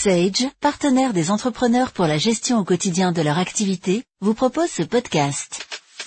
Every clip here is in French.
Sage, partenaire des entrepreneurs pour la gestion au quotidien de leur activité, vous propose ce podcast.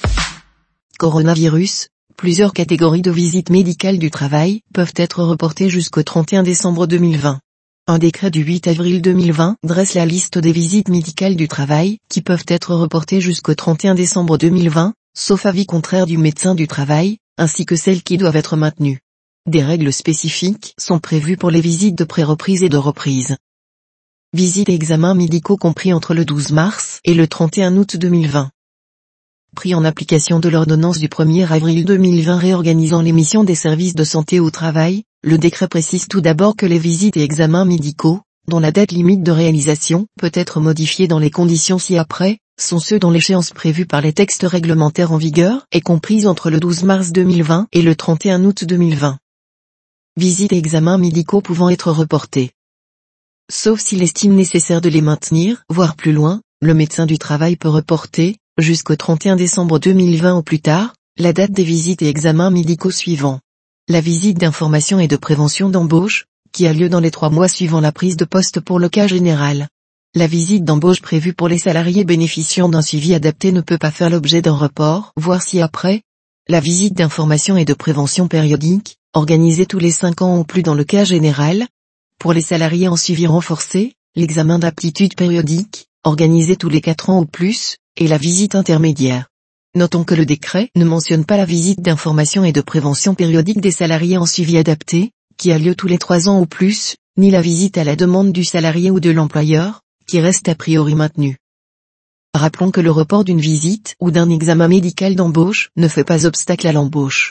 Coronavirus, plusieurs catégories de visites médicales du travail peuvent être reportées jusqu'au 31 décembre 2020. Un décret du 8 avril 2020 dresse la liste des visites médicales du travail qui peuvent être reportées jusqu'au 31 décembre 2020, sauf avis contraire du médecin du travail, ainsi que celles qui doivent être maintenues. Des règles spécifiques sont prévues pour les visites de pré-reprise et de reprise. Visites et examens médicaux compris entre le 12 mars et le 31 août 2020. Pris en application de l'ordonnance du 1er avril 2020 réorganisant les missions des services de santé au travail, le décret précise tout d'abord que les visites et examens médicaux, dont la date limite de réalisation peut être modifiée dans les conditions ci-après, sont ceux dont l'échéance prévue par les textes réglementaires en vigueur est comprise entre le 12 mars 2020 et le 31 août 2020. Visites et examens médicaux pouvant être reportés. Sauf s'il estime nécessaire de les maintenir, voire plus loin, le médecin du travail peut reporter, jusqu'au 31 décembre 2020 au plus tard, la date des visites et examens médicaux suivants. La visite d'information et de prévention d'embauche, qui a lieu dans les 3 mois suivant la prise de poste pour le cas général. La visite d'embauche prévue pour les salariés bénéficiant d'un suivi adapté ne peut pas faire l'objet d'un report, voire ci-après. La visite d'information et de prévention périodique, organisée tous les 5 ans ou plus dans le cas général. Pour les salariés en suivi renforcé, l'examen d'aptitude périodique, organisé tous les 4 ans ou plus, et la visite intermédiaire. Notons que le décret ne mentionne pas la visite d'information et de prévention périodique des salariés en suivi adapté, qui a lieu tous les 3 ans ou plus, ni la visite à la demande du salarié ou de l'employeur, qui reste a priori maintenue. Rappelons que le report d'une visite ou d'un examen médical d'embauche ne fait pas obstacle à l'embauche.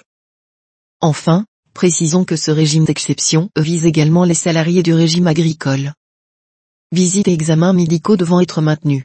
Enfin, précisons que ce régime d'exception vise également les salariés du régime agricole. Visites et examens médicaux devant être maintenus.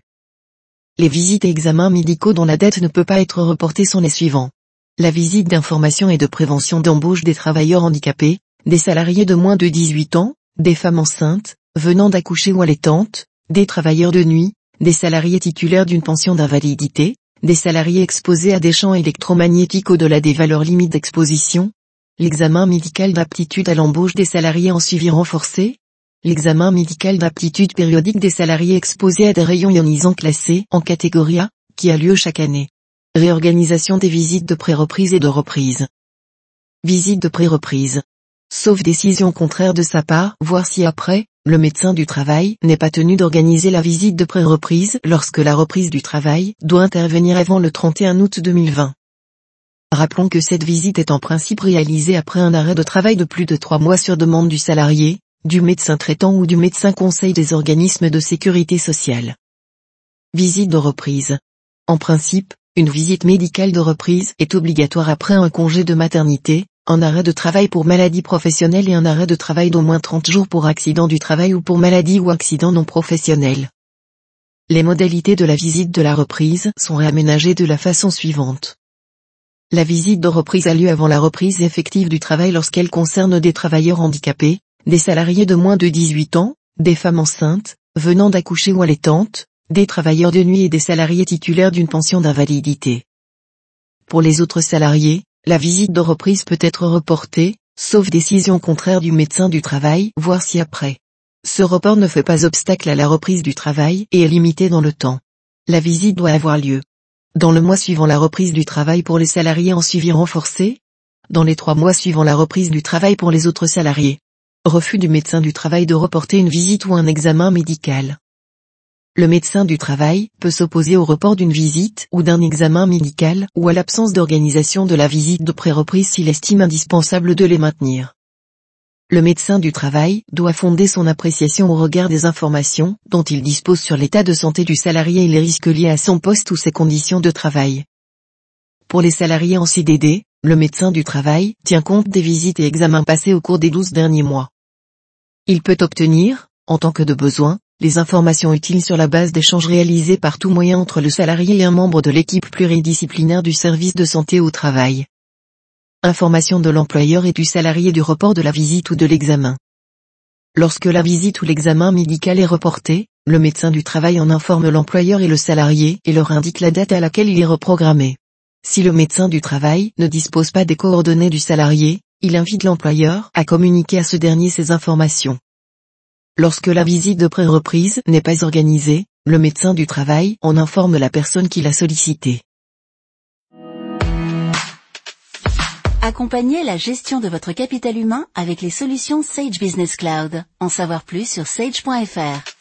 Les visites et examens médicaux dont la date ne peut pas être reportée sont les suivants. La visite d'information et de prévention d'embauche des travailleurs handicapés, des salariés de moins de 18 ans, des femmes enceintes, venant d'accoucher ou allaitantes, des travailleurs de nuit, des salariés titulaires d'une pension d'invalidité, des salariés exposés à des champs électromagnétiques au-delà des valeurs limites d'exposition, l'examen médical d'aptitude à l'embauche des salariés en suivi renforcé, l'examen médical d'aptitude périodique des salariés exposés à des rayons ionisants classés en catégorie A, qui a lieu chaque année. Réorganisation des visites de pré-reprise et de reprise. Visite de pré-reprise. Sauf décision contraire de sa part, voire si après, le médecin du travail n'est pas tenu d'organiser la visite de pré-reprise lorsque la reprise du travail doit intervenir avant le 31 août 2020. Rappelons que cette visite est en principe réalisée après un arrêt de travail de plus de 3 mois sur demande du salarié, du médecin traitant ou du médecin conseil des organismes de sécurité sociale. Visite de reprise. En principe, une visite médicale de reprise est obligatoire après un congé de maternité, un arrêt de travail pour maladie professionnelle et un arrêt de travail d'au moins 30 jours pour accident du travail ou pour maladie ou accident non professionnel. Les modalités de la visite de la reprise sont réaménagées de la façon suivante. La visite de reprise a lieu avant la reprise effective du travail lorsqu'elle concerne des travailleurs handicapés, des salariés de moins de 18 ans, des femmes enceintes, venant d'accoucher ou allaitantes, des travailleurs de nuit et des salariés titulaires d'une pension d'invalidité. Pour les autres salariés, la visite de reprise peut être reportée, sauf décision contraire du médecin du travail, voire si après. Ce report ne fait pas obstacle à la reprise du travail et est limité dans le temps. La visite doit avoir lieu dans le mois suivant la reprise du travail pour les salariés en suivi renforcé, dans les 3 mois suivant la reprise du travail pour les autres salariés. Refus du médecin du travail de reporter une visite ou un examen médical. Le médecin du travail peut s'opposer au report d'une visite ou d'un examen médical ou à l'absence d'organisation de la visite de pré-reprise s'il estime indispensable de les maintenir. Le médecin du travail doit fonder son appréciation au regard des informations dont il dispose sur l'état de santé du salarié et les risques liés à son poste ou ses conditions de travail. Pour les salariés en CDD, le médecin du travail tient compte des visites et examens passés au cours des 12 derniers mois. Il peut obtenir, en tant que de besoin, les informations utiles sur la base d'échanges réalisés par tout moyen entre le salarié et un membre de l'équipe pluridisciplinaire du service de santé au travail. Information de l'employeur et du salarié du report de la visite ou de l'examen. Lorsque la visite ou l'examen médical est reporté, le médecin du travail en informe l'employeur et le salarié et leur indique la date à laquelle il est reprogrammé. Si le médecin du travail ne dispose pas des coordonnées du salarié, il invite l'employeur à communiquer à ce dernier ces informations. Lorsque la visite de pré-reprise n'est pas organisée, le médecin du travail en informe la personne qui l'a sollicité. Accompagnez la gestion de votre capital humain avec les solutions Sage Business Cloud. En savoir plus sur sage.fr.